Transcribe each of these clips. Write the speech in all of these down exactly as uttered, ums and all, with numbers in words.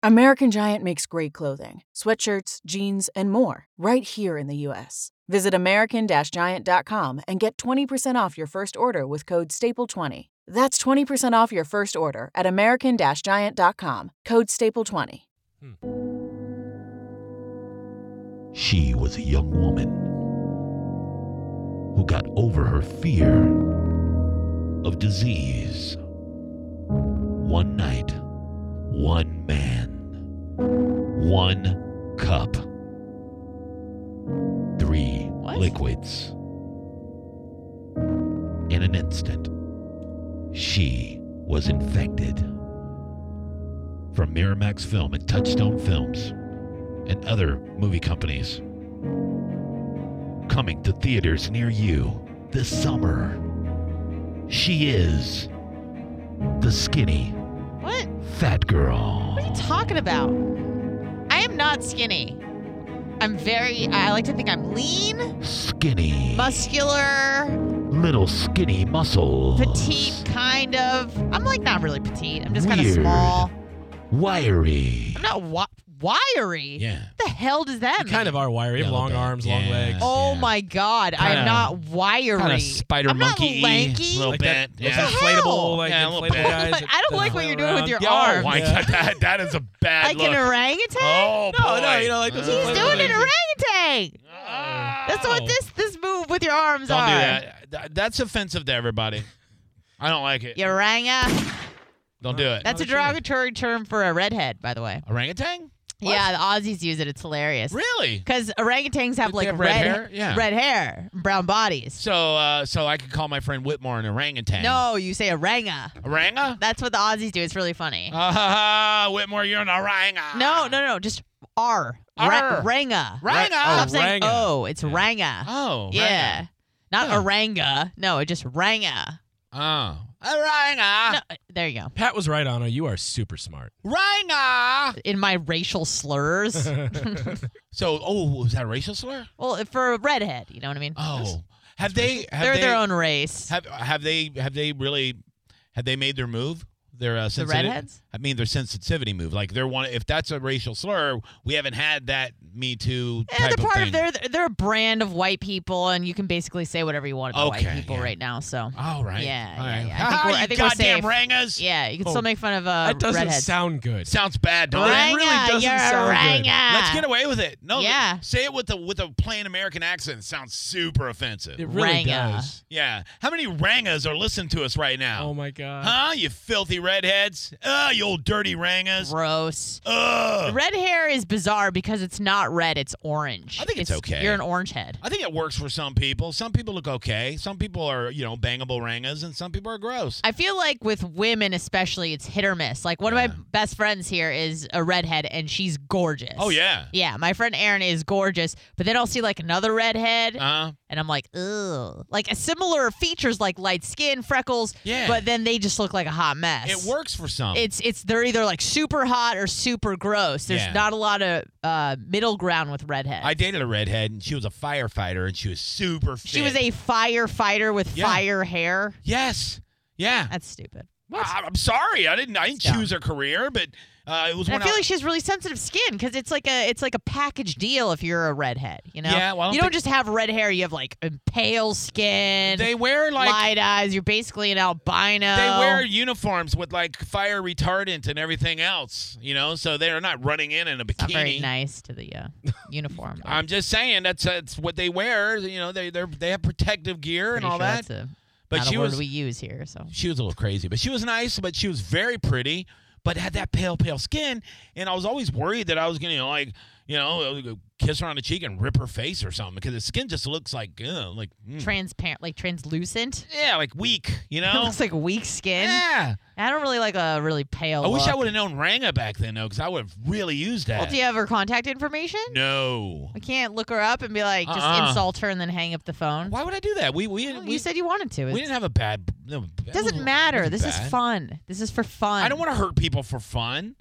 American Giant makes great clothing, sweatshirts, jeans, and more right here in the U S. Visit American Giant dot com and get twenty percent off your first order with code staple twenty. That's twenty percent off your first order at American Giant dot com, code staple twenty. Hmm. She was a young woman who got over her fear of disease. One night, one man, one cup, three What? liquids. In an instant, she was infected. From Miramax Film and Touchstone Films and other movie companies, coming to theaters near you this summer. She is the skinny What? fat girl. What are you talking about? I am not skinny. I'm very, I like to think I'm lean, Skinny. muscular, Little skinny muscle. petite, kind of. I'm like not really petite. I'm just kind of Weird. small. Wiry. I'm not wi- wiry. Yeah. What the hell does that You mean? kind of are wiry. You have Yeah, a long little bit. arms, long Yeah. legs. Oh Yeah. my God. Kinda- I'm not wiry. Kind of spider I'm not monkey. lanky. A little Like bit. that, those yeah. the inflatable, hell? like Yeah, a little inflatable bit. guys. But that- I don't that like what fly you're doing with around. your Yeah, arms. oh my Yeah. God, that, that is a bad Like look. an orangutan? Oh, boy. No, no, you know, like those He's inflatable doing an things. orangutan. Ah. That's what this this move with your arms Don't are. do that. Th- That's offensive to everybody. I don't like it. Oranga. Don't do it. That's a Not a shame. derogatory term for a redhead, by the way. Orangutan? What? Yeah, the Aussies use it. It's hilarious. Really? Because orangutans have They like have red red, hair? Yeah. red hair, brown bodies. So, uh, so I could call my friend Whitmore an orangutan. No, you say oranga. Oranga? That's what the Aussies do. It's really funny. Uh, ha, ha, Whitmore, you're an oranga. no, no, no, just R. R. Ra- ranga. Ranga. Stop saying Oranga. oh. It's ranga. Oh, Yeah. Not Huh. oranga. No, it just ranga. ranga. Oh, oranga. No, there you go. Pat was right on her. You are super smart. Ranga. In my racial slurs. So, oh, was that a racial slur? Well, for a redhead, you know what I mean? Oh, have they? Have They're they, their own race. Have have they? Have they really? Have they made their move? Their uh, The sensitivity? redheads? I mean, their sensitivity move. Like they're one. If that's a racial slur, we haven't had that Me Too Yeah, type they're of part thing. of they're they're a brand of white people, and you can basically say whatever you want about Okay, white people yeah. right now. So All right. Yeah, All yeah, right. yeah. I Ha, think we're- I you think we're goddamn safe. rangas. yeah, you can Oh, still make fun of uh, that doesn't redheads. sound good. Sounds bad, don't Ranga, it? really doesn't you're sound a good. ranga. Let's get away with it. No, Yeah. say it with a with a plain American accent. It sounds super offensive. It really Ranga. does. Yeah. How many rangas are listening to us right now? Oh my god. Huh? You filthy redheads. Oh, you old dirty rangas. Gross. Ugh. Red hair is bizarre because it's not red; it's orange. I think it's okay. You're an orange head. I think it works for some people. Some people look okay. Some people are, you know, bangable rangas, and some people are gross. I feel like with women especially, it's hit or miss. Like one Yeah. of my best friends here is a redhead, and she's gorgeous. Oh, yeah. Yeah, my friend Erin is gorgeous, but then I'll see like another redhead, Uh, and I'm like, ugh. Like a similar features like light skin, freckles, Yeah. but then they just look like a hot mess. it works for some. It's it's they're either like super hot or super gross. There's Yeah. not a lot of uh, middle ground with redheads. I dated a redhead, and she was a firefighter, and she was super fit. She was a firefighter with Yeah. fire hair. Yes. Yeah. That's stupid. I, I'm sorry. I didn't. I didn't Dumb. choose her career, but uh, it was And when I feel like she has really sensitive skin because it's like a it's like a package deal if you're a redhead. You know, Yeah, well, I don't you don't think- just have red hair. You have like a pale skin, they wear like light eyes. You're basically an albino. they wear uniforms with like fire retardant and everything else. You know, so they're not running in in a bikini. Not very nice to the uh, uniform. but I'm just saying that's that's what they wear. You know, they they they have protective gear and pretty all sure that. That's a, But not she a word was we use here. So she was a little crazy, but she was nice. But she was very pretty, but had that pale pale skin. And I was always worried that I was gonna, you know, like you know kiss her on the cheek and rip her face or something because the skin just looks like ugh, like mm. transparent, like translucent. yeah, like weak. You It know. looks like weak skin. Yeah. I don't really like a really pale. I wish I look. would have known Ranga back then though, because I would have really used that. Well, do you have her contact information? No. We can't look her up and be like, just Uh-uh. insult her and then hang up the phone. Why would I do that? We we Well, we, you said you wanted to. we It's- didn't have a bad. No, It doesn't matter. This is bad. fun. This is for fun. I don't want to hurt people for fun.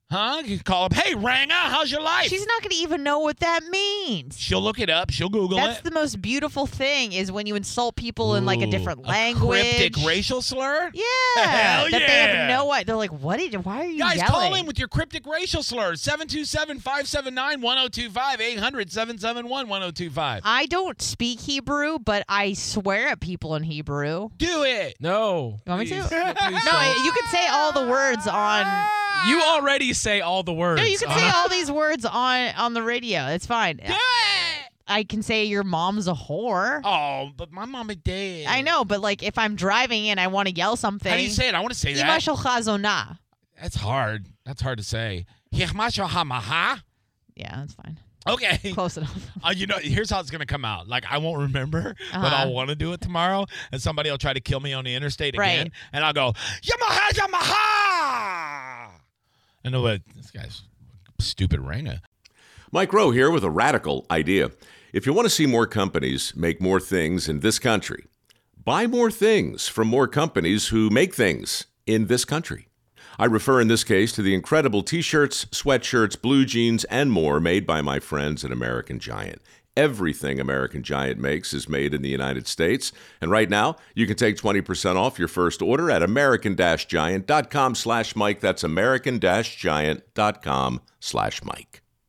Huh? You can call up, hey, Ranga, how's your life? She's not going to even know what that means. She'll look it up. She'll Google That's it. the most beautiful thing is when you insult people in like a different Ooh, language. A cryptic racial slur? Yeah. Hell that they have yeah. no idea. They're like, what did, why are you Guys, yelling? call in with your cryptic racial slurs. seven two seven, five seven nine, one oh two five, eight hundred, seven seven one, one oh two five. I don't speak Hebrew, but I swear at people in Hebrew. Do it. No. You want me to? Please. Yeah, please No, don't. you can say all the words on. You already say all the words. No, you can on- say all these words on on the radio. It's fine. Do it. I can say your mom's a whore. Oh, but my mama dead. I know, but like if I'm driving and I want to yell something, How do you say it? I want to say Ima that. shelcha zona. That's hard. That's hard to say. Hichmashohamaha. Yeah, that's fine. Okay. Close enough. Uh, you know, here's how it's going to come out. Like, I won't remember, but Uh-huh. I'll want to do it tomorrow, and somebody will try to kill me on the interstate Right. again, and I'll go, Yamaha, Yamaha! I know what, this guy's stupid Ranga. Mike Rowe here with a radical idea. If you want to see more companies make more things in this country, buy more things from more companies who make things in this country. I refer in this case to the incredible t-shirts, sweatshirts, blue jeans, and more made by my friends at American Giant. Everything American Giant makes is made in the United States. And right now, you can take twenty percent off your first order at american-giant.com slash Mike. That's american-giant.com slash Mike.